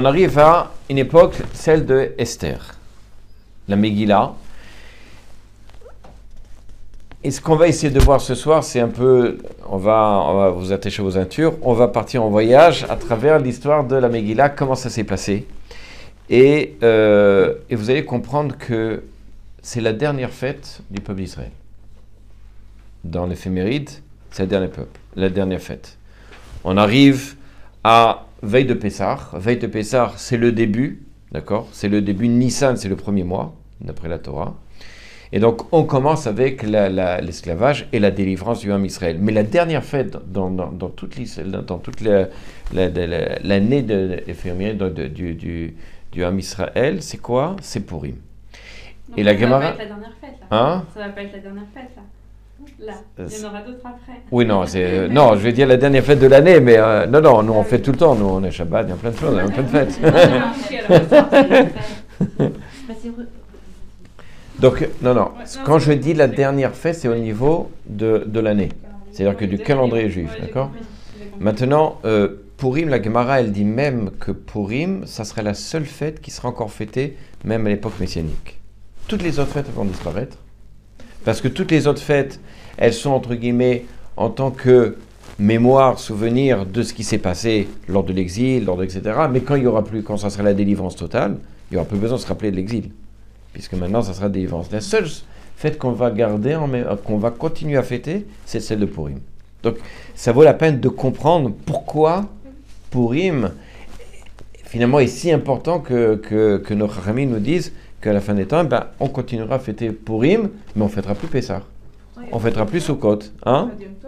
on arrive à une époque, celle de Esther, la Megillah. Et ce qu'on va essayer de voir ce soir, c'est un peu, on va vous attacher vos ceintures, on va partir en voyage à travers l'histoire de la Megillah, comment ça s'est passé. Et vous allez comprendre que c'est la dernière fête du peuple d'Israël. Dans l'éphéméride, c'est la dernière fête. On arrive à veille de Pessah. Veille de Pessah, c'est le début, d'accord? C'est le début, Nissan, c'est le premier mois, d'après la Torah. Et donc, on commence avec l'esclavage et la délivrance du Ham Israël. Mais la dernière fête dans toute l'année de l'éphéméride du Ham Israël, c'est quoi? C'est Purim. Donc, et la ça Gemara... va pas être la dernière fête, là. Hein? Ça va pas être la dernière fête, là. Là, il y en aura d'autres après. Oui, non, non, je vais dire la dernière fête de l'année, mais non, nous on fait tout le temps, nous on est Shabbat, il y a plein de choses, il y a plein de fêtes. Donc, non, quand je dis la dernière fête, c'est au niveau de l'année, c'est-à-dire que du calendrier juif, d'accord? Maintenant, Purim, la Gemara, elle dit même que Purim, ça serait la seule fête qui sera encore fêtée, même à l'époque messianique. Toutes les autres fêtes vont disparaître, parce que toutes les autres fêtes, elles sont entre guillemets en tant que mémoire, souvenir de ce qui s'est passé lors de l'exil, etc. Mais quand ça sera la délivrance totale, il n'y aura plus besoin de se rappeler de l'exil, puisque maintenant ça sera la délivrance. La seule fête qu'on va garder, qu'on va continuer à fêter, c'est celle de Purim. Donc ça vaut la peine de comprendre pourquoi Purim finalement est si important que nos Chachamim nous disent qu'à la fin des temps, on continuera à fêter Purim, mais on ne fêtera plus Pessah. On ne fêtera plus Sukkot. Hein?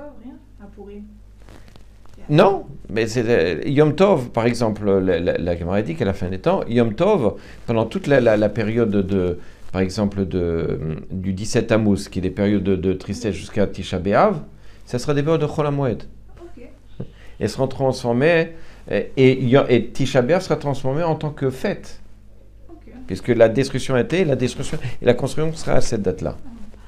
Non, mais c'est Yom Tov, par exemple, la Gemara dit qu'à la fin des temps, Yom Tov, pendant toute la période par exemple, du 17 Tammuz, qui est des périodes de tristesse jusqu'à Tisha B'Av, ça sera des périodes de Chol HaMoed. Okay. Elles seront transformées, et Tisha B'Av sera transformée en tant que fête. Puisque la destruction et la construction sera à cette date-là.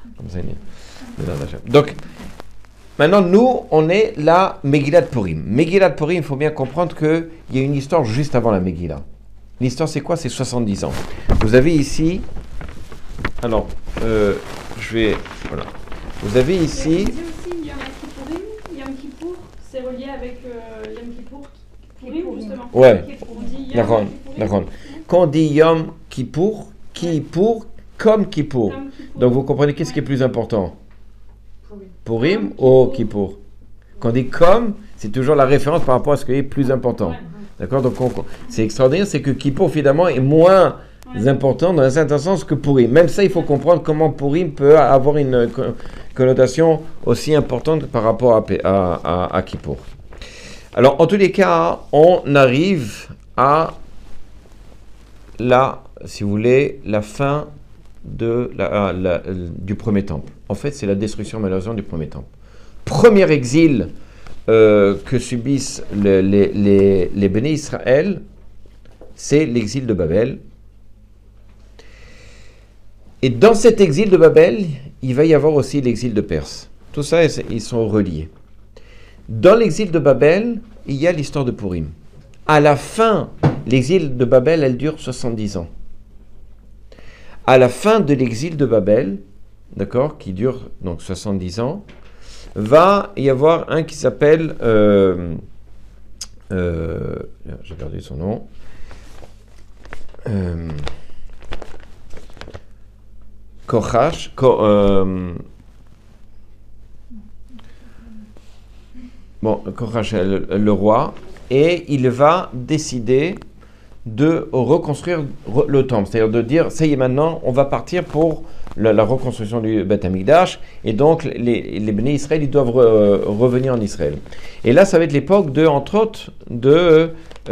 Donc, maintenant, nous, on est la Megillah de Purim. Megillah de Purim, il faut bien comprendre qu'il y a une histoire juste avant la Megillah. L'histoire, c'est quoi? C'est 70 ans. Vous avez ici... Alors, voilà. Vous avez ici... Vous aussi Yom Kippour, c'est relié avec Yom Kippour, Purim, justement. Ouais, d'accord. Quand on dit Yom Kippour, comme Kippour. Donc vous comprenez qu'est-ce qui est plus important? Purim ou Kippour? Quand on dit comme, c'est toujours la référence par rapport à ce qui est plus important. D'accord? Donc c'est extraordinaire, c'est que Kippour finalement est moins important dans un certain sens que Purim. Même ça, il faut comprendre comment Purim peut avoir une connotation aussi importante par rapport à Kippour. Alors en tous les cas, on arrive à si vous voulez, la fin du premier temple. En fait, c'est la destruction malheureusement du premier temple. Premier exil que subissent les Béné Israël, c'est l'exil de Babel. Et dans cet exil de Babel, il va y avoir aussi l'exil de Perse. Tout ça, ils sont reliés. Dans l'exil de Babel, il y a l'histoire de Purim. À la fin, l'exil de Babel, elle dure 70 ans. À la fin de l'exil de Babel, d'accord, qui dure donc 70 ans, va y avoir un qui s'appelle, j'ai perdu son nom, Kochash, Kochash, le roi, et il va décider de reconstruire le temple, c'est-à-dire de dire, ça y est, maintenant, on va partir pour la reconstruction du Beth Amikdash, et donc les Béné Israël, ils doivent revenir en Israël. Et là, ça va être l'époque entre autres, de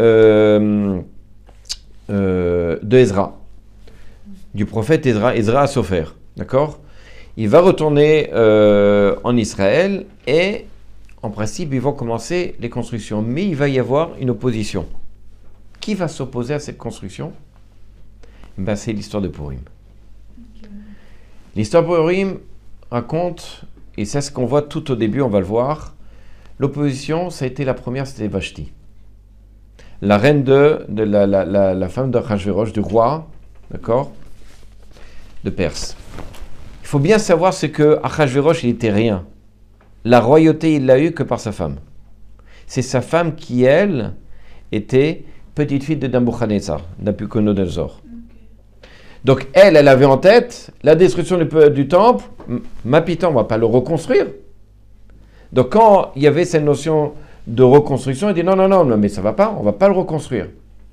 Ezra, du prophète Ezra Sopher, d'accord? Il va retourner en Israël, et en principe, ils vont commencer les constructions, mais il va y avoir une opposition. Qui va s'opposer à cette construction? C'est l'histoire de Purim. Okay. L'histoire de Purim raconte, et c'est ce qu'on voit tout au début, on va le voir, l'opposition, ça a été la première, c'était Vashti. la reine la femme d'Achashverosh, du roi, d'accord, de Perse. Il faut bien savoir ce que Achashverosh, il était rien. La royauté, il l'a eu que par sa femme. C'est sa femme qui, elle, était petite fille de Nabuchodonosor, Nabuchodonosor. Donc elle avait en tête la destruction du temple. Mapitan, on ne va pas le reconstruire. Donc quand il y avait cette notion de reconstruction, il dit non, mais ça ne va pas, on ne va pas le reconstruire.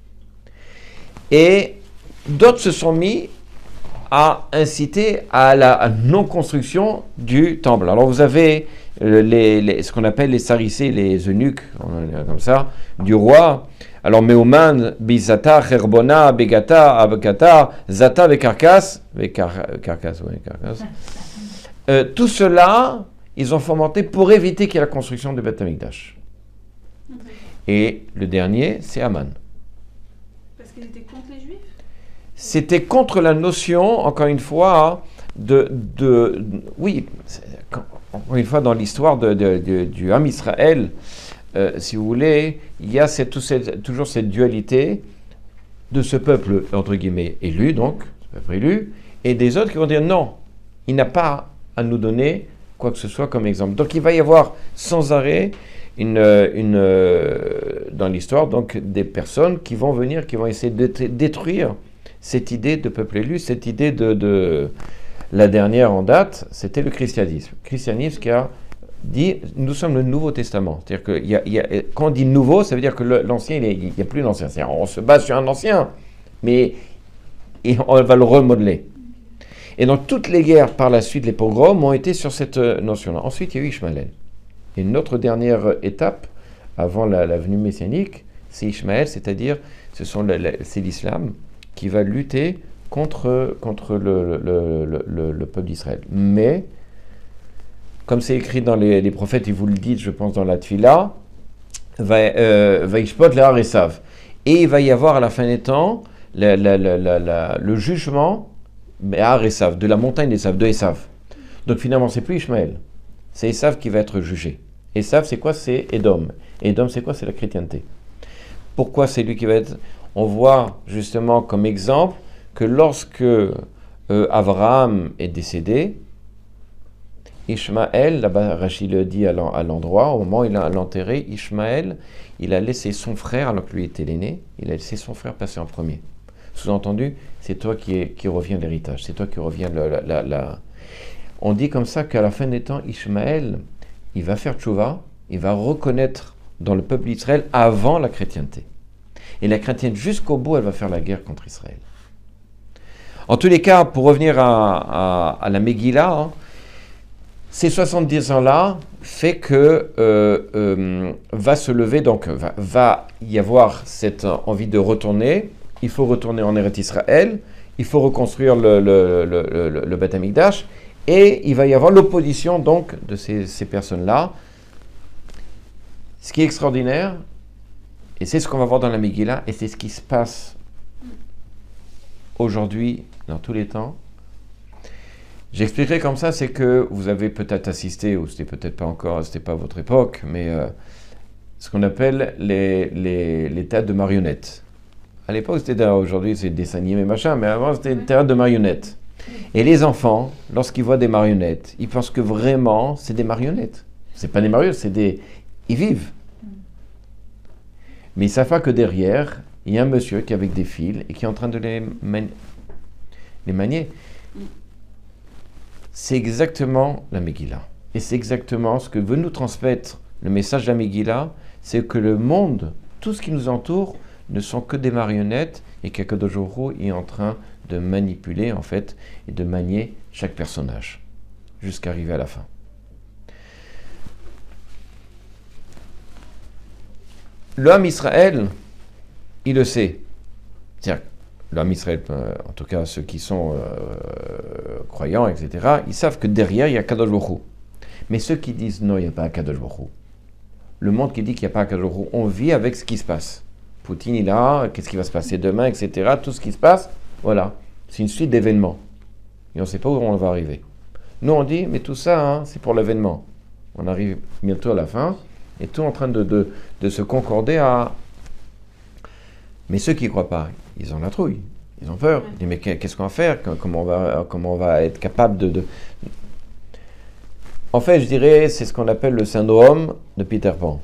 Et d'autres se sont mis à inciter à la non-construction du temple. Alors vous avez ce qu'on appelle les sarissés, les eunuques, comme ça, du roi. Alors Meuman, Bizata, Cherbona, Begata, Abekata, Zata, Vekarkas, tout cela, ils ont fomenté pour éviter qu'il y ait la construction du Beth Amikdash. Et le dernier, c'est Aman. Parce qu'il était contre les Juifs? C'était contre la notion, encore une fois, oui, encore une fois, dans l'histoire du Ham Israël, si vous voulez, il y a toujours cette dualité de ce peuple, entre guillemets, élu, donc, ce peuple élu, et des autres qui vont dire non, il n'a pas à nous donner quoi que ce soit comme exemple. Donc il va y avoir sans arrêt dans l'histoire, donc, des personnes qui vont venir, qui vont essayer de détruire cette idée de peuple élu, cette idée de la dernière en date, c'était le christianisme. Le christianisme qui a dit, nous sommes le Nouveau Testament. C'est-à-dire que quand on dit nouveau, ça veut dire que l'ancien, il n'y a plus l'ancien. C'est-à-dire on se base sur un ancien, mais on va le remodeler. Et donc toutes les guerres par la suite, les pogroms, ont été sur cette notion-là. Ensuite, il y a eu Ishmaël. Et notre dernière étape, avant la venue messianique, c'est Ishmaël, c'est-à-dire c'est l'islam qui va lutter contre le peuple d'Israël. Mais, comme c'est écrit dans les prophètes, et vous le dites, je pense, dans la Tfila, va Ishpot le Esav. Et il va y avoir à la fin des temps le jugement Esav, de la montagne d'Esav, de Esav. Donc finalement, c'est plus Ishmaël. C'est Esav qui va être jugé. Esav, c'est quoi? C'est Édom. Édom, c'est quoi? C'est la chrétienté. Pourquoi c'est lui qui va être... On voit justement comme exemple que lorsque Abraham est décédé, Ishmaël, là-bas Rachid le dit à l'endroit, au moment où il a l'enterré, Ishmaël, il a laissé son frère, alors que lui était l'aîné, il a laissé son frère passer en premier. Sous-entendu, c'est toi qui revient l'héritage, c'est toi qui revient On dit comme ça qu'à la fin des temps, Ishmaël, il va faire tchouva, il va reconnaître dans le peuple d'Israël avant la chrétienté. Et la chrétienne, jusqu'au bout, elle va faire la guerre contre Israël. En tous les cas, pour revenir à la Megillah, hein, ces 70 ans-là fait que va se lever, donc va y avoir cette envie de retourner. Il faut retourner en Eretz Israël, il faut reconstruire le Beth Amikdash, et il va y avoir l'opposition donc de ces personnes-là. Ce qui est extraordinaire, et c'est ce qu'on va voir dans la Megillah, et c'est ce qui se passe aujourd'hui, dans tous les temps. J'expliquerai comme ça, c'est que vous avez peut-être assisté, ou c'était peut-être pas encore, c'était pas votre époque, mais ce qu'on appelle les théâtres de marionnettes. À l'époque, aujourd'hui c'est des dessins animés, machin, mais avant c'était des théâtres de marionnettes. Et les enfants, lorsqu'ils voient des marionnettes, ils pensent que vraiment c'est des marionnettes. C'est pas des marionnettes, ils vivent. Mais ils ne savent pas que derrière, il y a un monsieur qui est avec des fils et qui est en train de les manier. C'est exactement la Megillah. Et c'est exactement ce que veut nous transmettre le message de la Megillah, c'est que le monde, tout ce qui nous entoure, ne sont que des marionnettes et qu'Akadosh Baruch Hu est en train de manipuler, en fait, et de manier chaque personnage, jusqu'à arriver à la fin. L'homme Israël, il le sait. C'est-à-dire, l'homme Israël, en tout cas ceux qui sont croyants, etc., ils savent que derrière, il y a Kadosh Baruch Hu. Mais ceux qui disent non, il n'y a pas Kadosh Baruch Hu. Le monde qui dit qu'il n'y a pas Kadosh Baruch Hu, on vit avec ce qui se passe. Poutine, il a, qu'est-ce qui va se passer demain, etc. Tout ce qui se passe, voilà. C'est une suite d'événements. Et on ne sait pas où on va arriver. Nous, on dit, mais tout ça, hein, c'est pour l'événement. On arrive bientôt à la fin, et tout en train de se concorder à Mais ceux qui ne croient pas, ils ont la trouille. Ils ont peur. Ils disent, mais qu'est-ce qu'on va faire? Comment on va être capable de... En fait, je dirais, c'est ce qu'on appelle le syndrome de Peter Pan.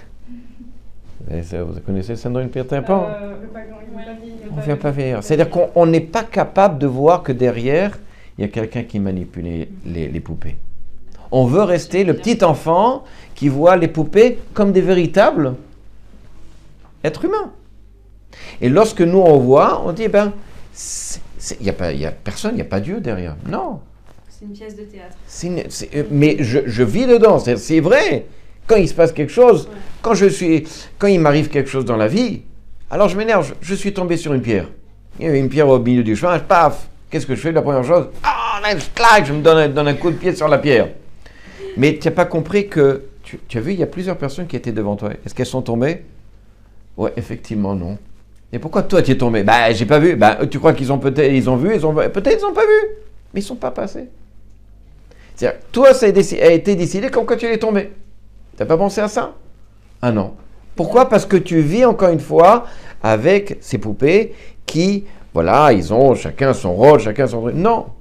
Vous connaissez le syndrome de Peter Pan? On ne vient pas vieillir. C'est-à-dire qu'on n'est pas capable de voir que derrière, il y a quelqu'un qui manipule les poupées. On veut rester le petit enfant qui voit les poupées comme des véritables êtres humains. Et lorsque nous on voit, on dit, il n'y a personne, il n'y a pas Dieu derrière. Non. C'est une pièce de théâtre. Mais je vis dedans, c'est vrai. Quand il se passe quelque chose, quand il m'arrive quelque chose dans la vie, alors je m'énerve, je suis tombé sur une pierre. Il y avait une pierre au milieu du chemin, paf, qu'est-ce que je fais? La première chose, je me donne un coup de pied sur la pierre. Mais tu n'as pas compris que, tu as vu, il y a plusieurs personnes qui étaient devant toi. Est-ce qu'elles sont tombées? Ouais, effectivement, non. Et pourquoi toi tu es tombé? J'ai pas vu. Tu crois qu'ils ont peut-être vu, peut-être ils n'ont pas vu, mais ils ne sont pas passés. C'est-à-dire, toi, ça a été décidé quand tu es tombé. Tu n'as pas pensé à ça? Ah non. Pourquoi? Parce que tu vis encore une fois avec ces poupées qui, voilà, ils ont chacun son rôle, chacun son... Non.